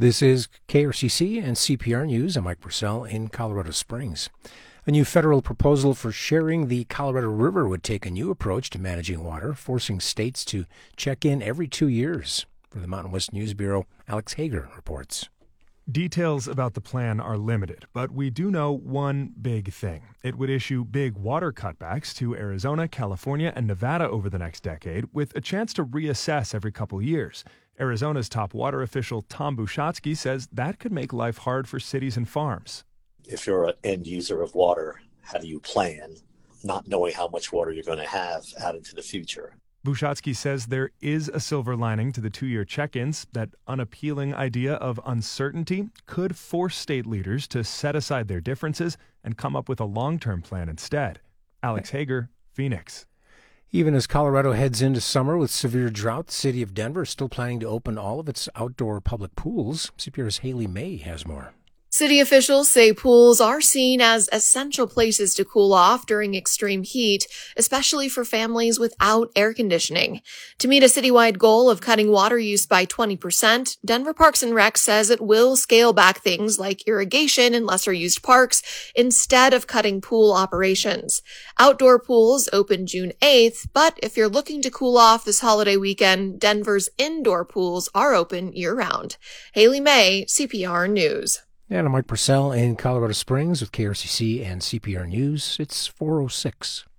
This is KRCC and CPR News. I'm Mike Purcell in Colorado Springs. A new federal proposal for sharing the Colorado River would take a new approach to managing water, forcing states to check in every 2 years. For the Mountain West News Bureau, Alex Hager reports. Details about the plan are limited, but we do know one big thing. It would issue big water cutbacks to Arizona, California, and Nevada over the next decade, with a chance to reassess every couple years. Arizona's top water official Tom Bushatsky says that could make life hard for cities and farms. If you're an end user of water, how do you plan, not knowing how much water you're going to have out into the future? Bushatsky says there is a silver lining to the 2-year check-ins. That unappealing idea of uncertainty could force state leaders to set aside their differences and come up with a long-term plan instead. Alex Hager, Phoenix. Even as Colorado heads into summer with severe drought, the city of Denver is still planning to open all of its outdoor public pools. CPR's Haley May has more. City officials say pools are seen as essential places to cool off during extreme heat, especially for families without air conditioning. To meet a citywide goal of cutting water use by 20%, Denver Parks and Rec says it will scale back things like irrigation in lesser used parks instead of cutting pool operations. Outdoor pools open June 8th, but if you're looking to cool off this holiday weekend, Denver's indoor pools are open year-round. Haley May, CPR News. And I'm Mike Purcell in Colorado Springs with KRCC and CPR News. It's 4:06.